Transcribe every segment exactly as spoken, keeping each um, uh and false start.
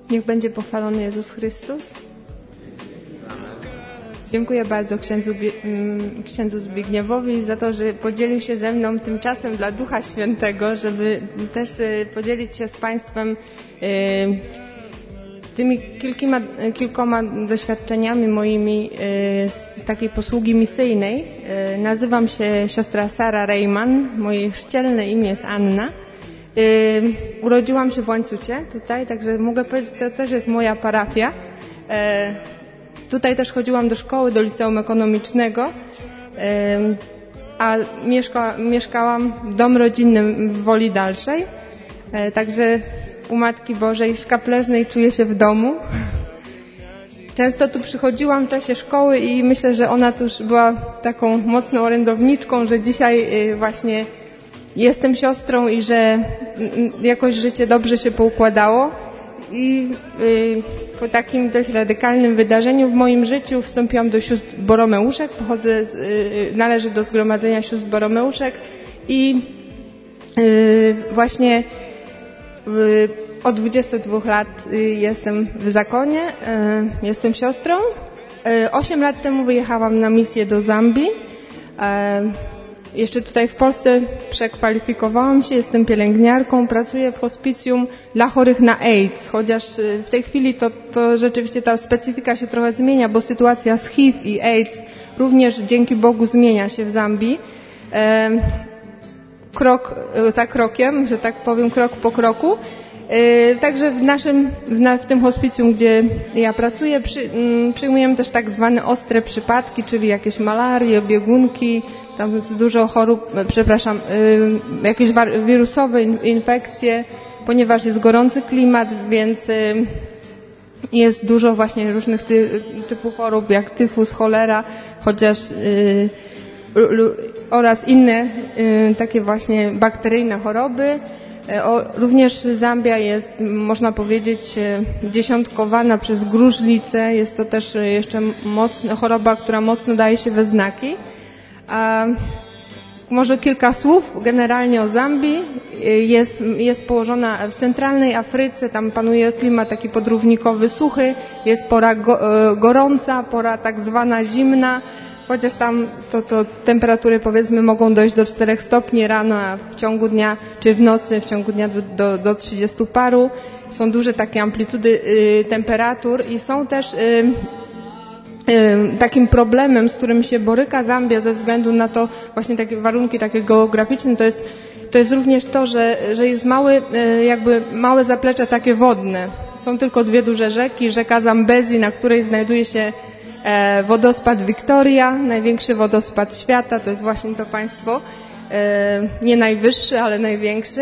Niech będzie pochwalony Jezus Chrystus. Dziękuję bardzo księdzu, księdzu Zbigniewowi za to, że podzielił się ze mną tym czasem dla Ducha Świętego, żeby też podzielić się z Państwem tymi kilkoma, kilkoma doświadczeniami moimi z takiej posługi misyjnej. Nazywam się siostra Sara Rejman, moje chrzcielne imię jest Anna. Urodziłam się w Łańcucie tutaj, także mogę powiedzieć, to też jest moja parafia. Tutaj też chodziłam do szkoły, do liceum ekonomicznego, a mieszka, mieszkałam w dom rodzinnym w Woli Dalszej, także u Matki Bożej Szkapleżnej czuję się w domu. Często tu przychodziłam w czasie szkoły i myślę, że ona też była taką mocną orędowniczką, że dzisiaj właśnie jestem siostrą i że jakoś życie dobrze się poukładało. I po takim dość radykalnym wydarzeniu w moim życiu wstąpiłam do sióstr Boromeuszek, pochodzę, z, należę do zgromadzenia sióstr Boromeuszek i właśnie od dwudziestu dwóch lat jestem w zakonie, jestem siostrą. Osiem lat temu wyjechałam na misję do Zambii. Jeszcze tutaj w Polsce przekwalifikowałam się, jestem pielęgniarką, pracuję w hospicjum dla chorych na AIDS, chociaż w tej chwili to, to rzeczywiście ta specyfika się trochę zmienia, bo sytuacja z H I V i AIDS również dzięki Bogu zmienia się w Zambii. Krok za krokiem, że tak powiem, krok po kroku. Także w naszym, w, na, w tym hospicjum, gdzie ja pracuję, przy, przyjmujemy też tak zwane ostre przypadki, czyli jakieś malarie, biegunki, tam dużo chorób, przepraszam, jakieś wirusowe infekcje, ponieważ jest gorący klimat, więc jest dużo właśnie różnych ty, typów chorób, jak tyfus, cholera, chociaż oraz inne takie właśnie bakteryjne choroby. O, również Zambia jest, można powiedzieć, dziesiątkowana przez gruźlicę. Jest to też jeszcze mocno, choroba, która mocno daje się we znaki. A może kilka słów generalnie o Zambii. Jest, jest położona w centralnej Afryce, tam panuje klimat taki podrównikowy, suchy, jest pora go, gorąca, pora tak zwana zimna, chociaż tam to, to temperatury powiedzmy mogą dojść do czterech stopni rano, a w ciągu dnia, czy w nocy w ciągu dnia do, do, do trzydziestu paru. Są duże takie amplitudy y, temperatur i są też y, y, takim problemem, z którym się boryka Zambia ze względu na to właśnie takie warunki takie geograficzne, to jest, to jest również to, że, że jest mały, y, jakby małe zaplecze takie wodne. Są tylko dwie duże rzeki, rzeka Zambezi, na której znajduje się wodospad Victoria, największy wodospad świata, to jest właśnie to państwo, nie najwyższy, ale największy.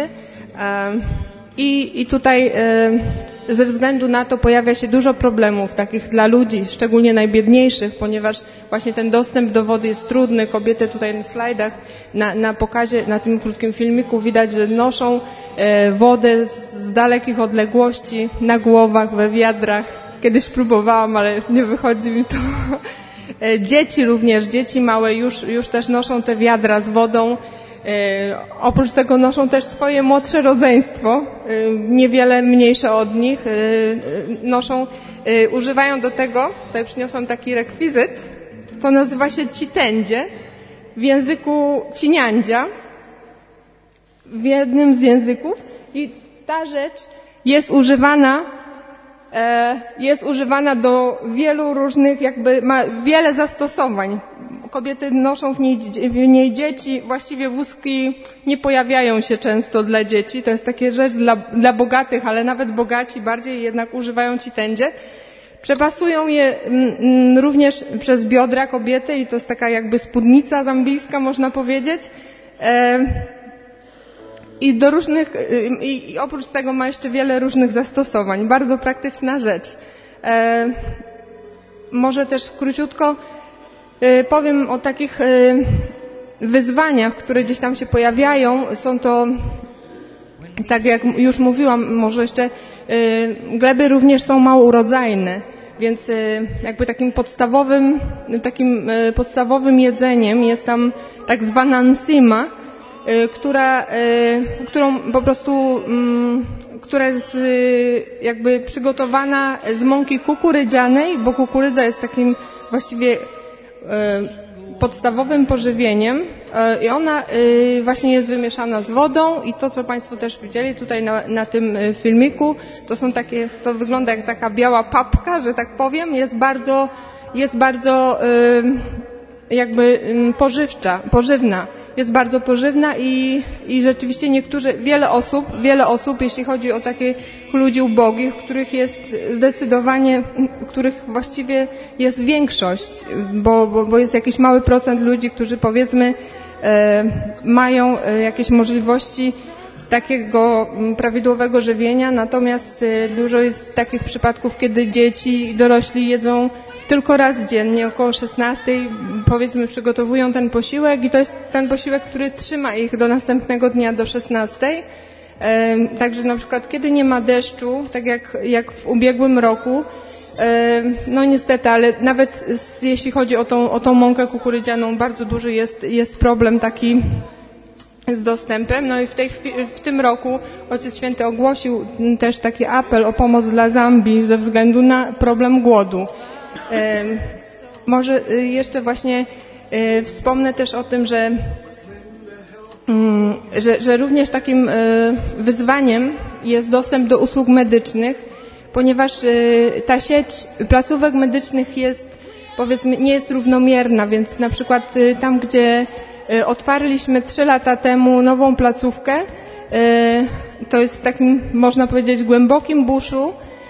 I, i tutaj ze względu na to pojawia się dużo problemów takich dla ludzi, szczególnie najbiedniejszych, ponieważ właśnie ten dostęp do wody jest trudny. Kobiety tutaj na slajdach, na, na pokazie, na tym krótkim filmiku widać, że noszą wodę z dalekich odległości na głowach, we wiadrach. Kiedyś próbowałam, ale nie wychodzi mi to. Dzieci również, dzieci małe już, już też noszą te wiadra z wodą. E, oprócz tego noszą też swoje młodsze rodzeństwo, e, niewiele mniejsze od nich. E, noszą, e, używają do tego, tutaj przyniosłam taki rekwizyt, to nazywa się citendzie, w języku ciniandzia, w jednym z języków. I ta rzecz jest używana jest używana do wielu różnych, jakby ma wiele zastosowań. Kobiety noszą w niej, w niej dzieci, właściwie wózki nie pojawiają się często dla dzieci. To jest takie rzecz dla, dla bogatych, ale nawet bogaci bardziej jednak używają citendzie. Przepasują je m, również przez biodra kobiety i to jest taka jakby spódnica zambijska, można powiedzieć. E, I do różnych, i, i oprócz tego ma jeszcze wiele różnych zastosowań. Bardzo praktyczna rzecz. E, może też króciutko e, powiem o takich e, wyzwaniach, które gdzieś tam się pojawiają. Są to, tak jak już mówiłam, może jeszcze e, gleby również są mało urodzajne, więc e, jakby takim podstawowym, takim e, podstawowym jedzeniem jest tam tak zwana nsima, która, którą po prostu, która jest jakby przygotowana z mąki kukurydzianej, bo kukurydza jest takim właściwie podstawowym pożywieniem i ona właśnie jest wymieszana z wodą i to, co Państwo też widzieli tutaj na, na tym filmiku, to są takie, to wygląda jak taka biała papka, że tak powiem, jest bardzo, jest bardzo jakby pożywcza, pożywna. Jest bardzo pożywna i, i rzeczywiście niektórzy, wiele osób, wiele osób, jeśli chodzi o takich ludzi ubogich, których jest zdecydowanie, których właściwie jest większość, bo, bo, bo jest jakiś mały procent ludzi, którzy powiedzmy e, mają e, jakieś możliwości takiego prawidłowego żywienia, natomiast e, dużo jest takich przypadków, kiedy dzieci i dorośli jedzą tylko raz dziennie, około szesnastej, powiedzmy, przygotowują ten posiłek i to jest ten posiłek, który trzyma ich do następnego dnia do szesnastej. E, także na przykład, kiedy nie ma deszczu, tak jak, jak w ubiegłym roku, e, no niestety, ale nawet z, jeśli chodzi o tą, o tą mąkę kukurydzianą, bardzo duży jest, jest problem taki z dostępem. No i w, tej, w tym roku Ojciec Święty ogłosił też taki apel o pomoc dla Zambii ze względu na problem głodu. E, może jeszcze właśnie e, wspomnę też o tym, że, mm, że, że również takim e, wyzwaniem jest dostęp do usług medycznych, ponieważ e, ta sieć placówek medycznych jest, powiedzmy, nie jest równomierna, więc na przykład e, tam, gdzie e, otwarliśmy trzy lata temu nową placówkę, e, to jest w takim, można powiedzieć, głębokim buszu,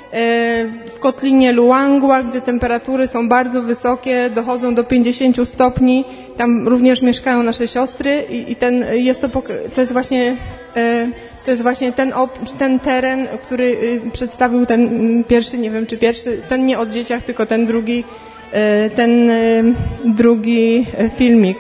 w kotlinie Luangwa, gdzie temperatury są bardzo wysokie, dochodzą do pięćdziesięciu stopni. Tam również mieszkają nasze siostry i, i ten, jest to, to jest właśnie, to jest właśnie ten, ten teren, który przedstawił ten pierwszy, nie wiem czy pierwszy, ten nie o dzieciach, tylko ten drugi, ten drugi filmik.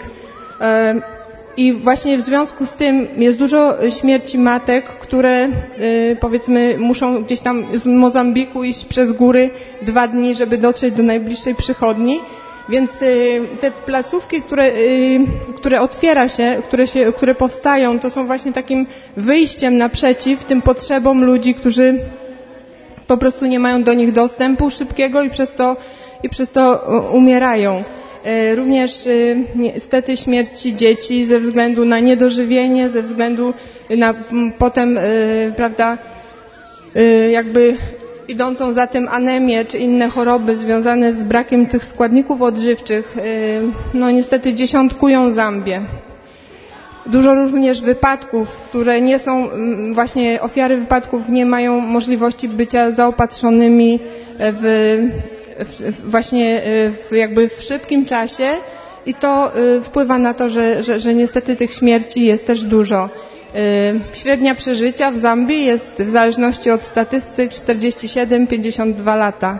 I właśnie w związku z tym jest dużo śmierci matek, które y, powiedzmy muszą gdzieś tam z Mozambiku iść przez góry dwa dni, żeby dotrzeć do najbliższej przychodni. Więc y, te placówki, które, y, które otwiera się, które się, które powstają, to są właśnie takim wyjściem naprzeciw tym potrzebom ludzi, którzy po prostu nie mają do nich dostępu szybkiego i przez to, i przez to umierają. Również niestety śmierci dzieci ze względu na niedożywienie, ze względu na potem, prawda, jakby idącą za tym anemię czy inne choroby związane z brakiem tych składników odżywczych, no niestety dziesiątkują Zambię. Dużo również wypadków, które nie są, właśnie ofiary wypadków nie mają możliwości bycia zaopatrzonymi w właśnie w, jakby w szybkim czasie i to wpływa na to, że, że, że niestety tych śmierci jest też dużo. Średnia przeżycia w Zambii jest w zależności od statystyk czterdzieści siedem do pięćdziesięciu dwóch lata.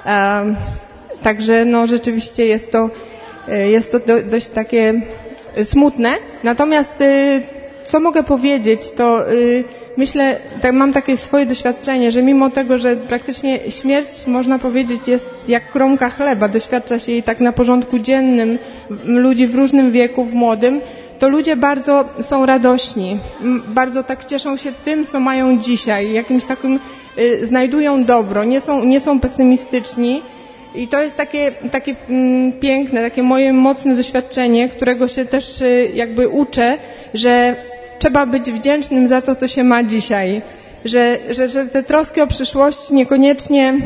Także no rzeczywiście jest to, jest to do, dość takie smutne. Natomiast co mogę powiedzieć, to myślę, tak mam takie swoje doświadczenie, że mimo tego, że praktycznie śmierć, można powiedzieć, jest jak kromka chleba, doświadcza się jej tak na porządku dziennym ludzi w różnym wieku, w młodym, to ludzie bardzo są radośni, bardzo tak cieszą się tym, co mają dzisiaj, jakimś takim y, znajdują dobro, nie są, nie są pesymistyczni i to jest takie, takie mm, piękne, takie moje mocne doświadczenie, którego się też y, jakby uczę, że trzeba być wdzięcznym za to, co się ma dzisiaj, że, że, że te troski o przyszłość niekoniecznie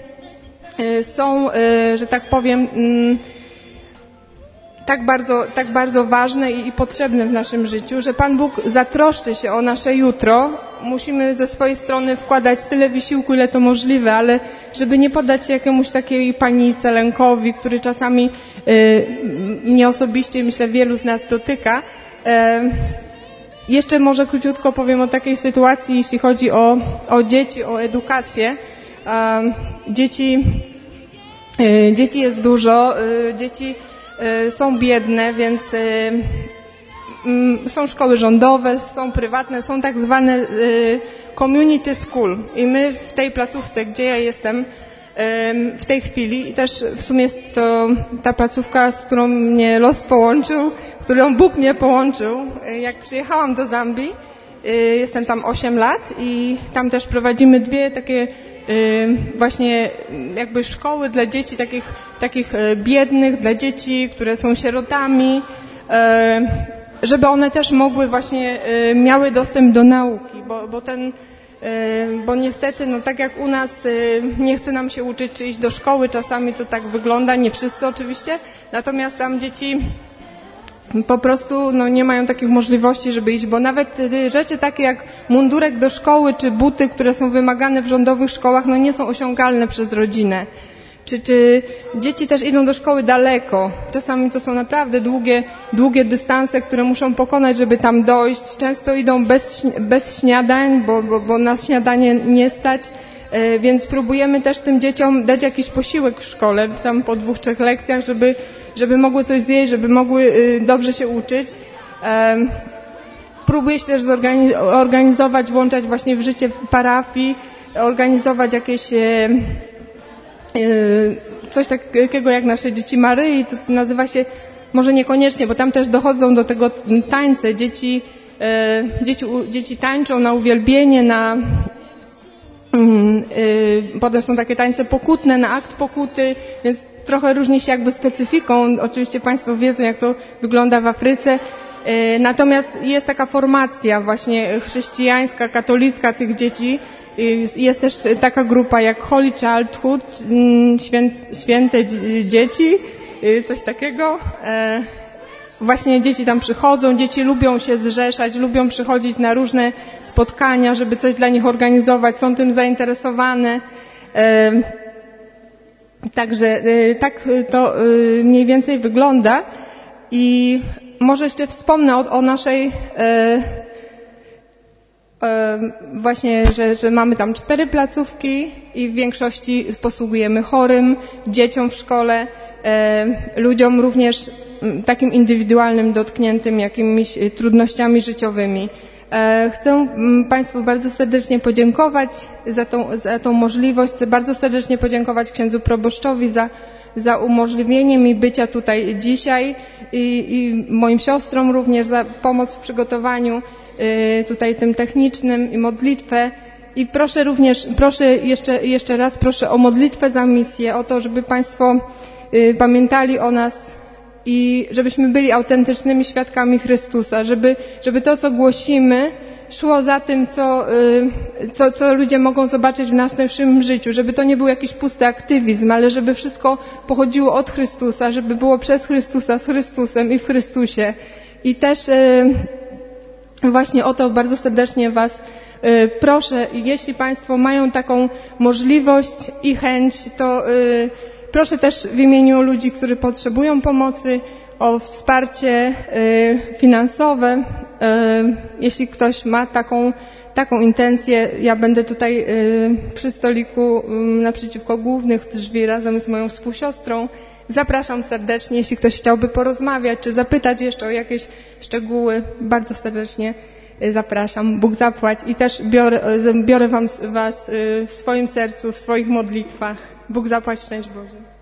y, są, y, że tak powiem, y, tak bardzo, tak bardzo ważne i, i potrzebne w naszym życiu, że Pan Bóg zatroszczy się o nasze jutro. Musimy ze swojej strony wkładać tyle wysiłku, ile to możliwe, ale żeby nie poddać się jakiemuś takiej panice, lękowi, który czasami y, mnie osobiście, myślę, wielu z nas dotyka. Y, jeszcze może króciutko powiem o takiej sytuacji, jeśli chodzi o, o dzieci, o edukację. Y, dzieci, y, dzieci jest dużo, y, dzieci są biedne, więc są szkoły rządowe, są prywatne, są tak zwane community school i my w tej placówce, gdzie ja jestem w tej chwili i też w sumie jest to ta placówka, z którą mnie los połączył, którą Bóg mnie połączył, jak przyjechałam do Zambii, Jestem tam osiem lat i tam też prowadzimy dwie takie właśnie jakby szkoły dla dzieci takich, takich biednych, dla dzieci, które są sierotami, żeby one też mogły właśnie, miały dostęp do nauki, bo, bo ten, bo niestety, no tak jak u nas nie chce nam się uczyć czy iść do szkoły, czasami to tak wygląda, nie wszyscy oczywiście, natomiast tam dzieci po prostu no, nie mają takich możliwości, żeby iść, bo nawet rzeczy takie jak mundurek do szkoły, czy buty, które są wymagane w rządowych szkołach, no nie są osiągalne przez rodzinę. Czy, czy dzieci też idą do szkoły daleko. Czasami to są naprawdę długie, długie dystanse, które muszą pokonać, żeby tam dojść. Często idą bez, bez śniadań, bo, bo, bo na śniadanie nie stać. Więc próbujemy też tym dzieciom dać jakiś posiłek w szkole, tam po dwóch, trzech lekcjach, żeby żeby mogły coś zjeść, żeby mogły dobrze się uczyć. Próbuję się też zorganizować, włączać właśnie w życie parafii, organizować jakieś coś takiego jak nasze Dzieci Maryi, to nazywa się, może niekoniecznie, bo tam też dochodzą do tego tańce, dzieci, dzieci, dzieci tańczą na uwielbienie, na potem są takie tańce pokutne, na akt pokuty, więc trochę różni się jakby specyfiką. Oczywiście Państwo wiedzą, jak to wygląda w Afryce. Natomiast jest taka formacja właśnie chrześcijańska, katolicka tych dzieci. Jest też taka grupa jak Holy Childhood, święte dzieci, coś takiego. Właśnie dzieci tam przychodzą, dzieci lubią się zrzeszać, lubią przychodzić na różne spotkania, żeby coś dla nich organizować, są tym zainteresowane. Także tak to mniej więcej wygląda i może jeszcze wspomnę o, o naszej właśnie, że, że mamy tam cztery placówki i w większości posługujemy chorym, dzieciom w szkole, ludziom również takim indywidualnym, dotkniętym jakimiś trudnościami życiowymi. Chcę Państwu bardzo serdecznie podziękować za tą, za tą możliwość. Chcę bardzo serdecznie podziękować księdzu proboszczowi za, za umożliwienie mi bycia tutaj dzisiaj i, i moim siostrom również za pomoc w przygotowaniu tutaj tym technicznym i modlitwę. I proszę również, proszę jeszcze, jeszcze raz proszę o modlitwę za misję, o to, żeby Państwo pamiętali o nas i żebyśmy byli autentycznymi świadkami Chrystusa, żeby, żeby to, co głosimy, szło za tym, co, co, co ludzie mogą zobaczyć w naszym życiu, żeby to nie był jakiś pusty aktywizm, ale żeby wszystko pochodziło od Chrystusa, żeby było przez Chrystusa, z Chrystusem i w Chrystusie. I też właśnie o to bardzo serdecznie Was proszę, jeśli Państwo mają taką możliwość i chęć, to proszę też w imieniu ludzi, którzy potrzebują pomocy, o wsparcie finansowe. Jeśli ktoś ma taką, taką intencję, ja będę tutaj przy stoliku naprzeciwko głównych drzwi razem z moją współsiostrą. Zapraszam serdecznie, jeśli ktoś chciałby porozmawiać, czy zapytać jeszcze o jakieś szczegóły, bardzo serdecznie zapraszam. Bóg zapłać i też biorę, biorę wam, Was w swoim sercu, w swoich modlitwach. Bóg zapłać, szczęść Boże.